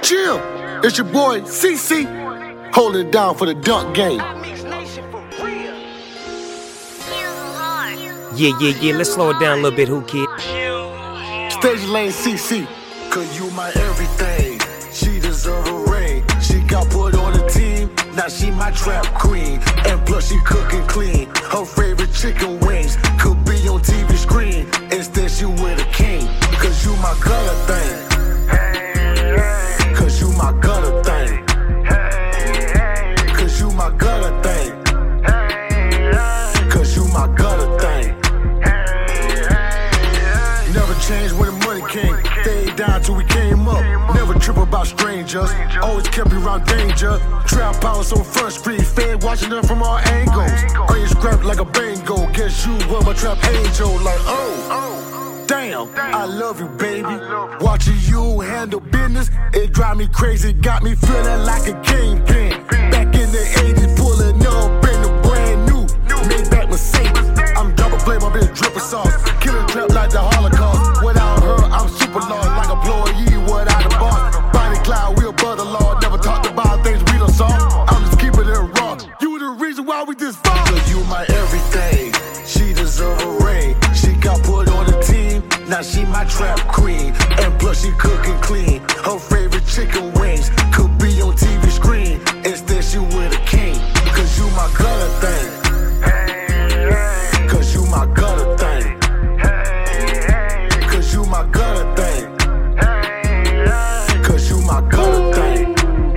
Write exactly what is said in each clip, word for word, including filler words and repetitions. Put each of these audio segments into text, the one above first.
Chill, it's your boy C C, holding it down for the dunk game. Yeah, yeah, yeah, let's slow it down a little bit, who kid? Stage lane C C, cause you my everything. She deserve a ring. She got put on the team, now she my trap queen. And plus she cooking clean. Her favorite chicken wings could be on T V screen. Instead she with a king. Cause you my gutter thing. Cause you my gutter thing. Cause you my gutter thing. Cause you my gutter thing. Never changed when the money came. Stayed down till we came up. Never trip about strangers. Always kept you around danger. Trap house on Front Street. Fed watching them from all angles. Earn your scrap like a bango. Guess you were my trap angel. Like, oh. Damn, I love you, baby. Watching you handle business, it drive me crazy. Got me feeling like a kingpin. Back in the eighties, pulling up in the brand new Maybach Mercedes. I'm double play, my bitch dripping sauce. Killing trap like the Holocaust. Without her, I'm super lost. Like a employee without a boss. Bonnie Clyde, we above the law. Never talked about things we done saw. I'm just keeping it raw. You the reason why we this far. Cause you my everything. She deserve a ring. She got put on the team. Now she my trap queen, and plus she cooking clean. Her favorite chicken wings could be on T V screen. Instead she with a king. Cause you my gutter thing. Cause you my gutter thing. Cause you my gutter thing. Cause you my gutter thing.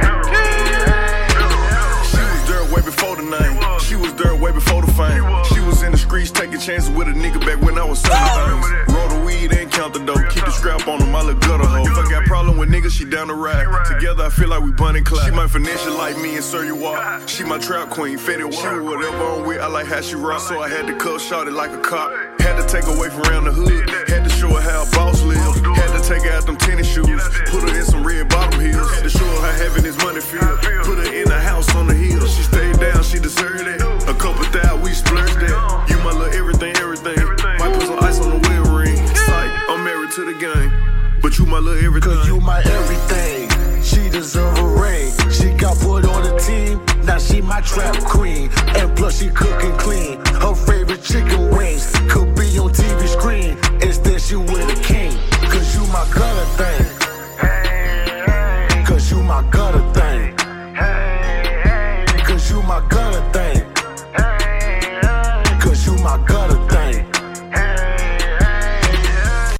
She was dirt way before the name. She was dirt way before the fame. She was in the streets taking chances with a nigga back when I was selling things. Roll the weed and count the dough. Keep the strap on him, I look gutter hoe. If I got problem with niggas, she down the ride. Together I feel like we Bonnie Clyde. She my finesse like me and Sir You Walk. She my trap queen, faded walk. She was whatever I'm with, I like how she rock. So I had to cut shot it like a cop. Had to take away from around the hood. Had to show her how a boss live. Had to take her out them tennis shoes. Put her in some red bottom heels. Had to show her how having this money feel. Put her in a house on the hill. She stayed down, she deserved it. A couple thousand, we splurged that. You my little everything, everything. Might put some ice on the wheel ring. Sight, I'm married to the game. But you my little everything. Cause you my everything. She deserve a ring. She got put on the team. Now she my trap queen. And plus she cooking clean. Her favorite chicken wings could be on T V screen. Instead she with a king. Cause you my gutter thing.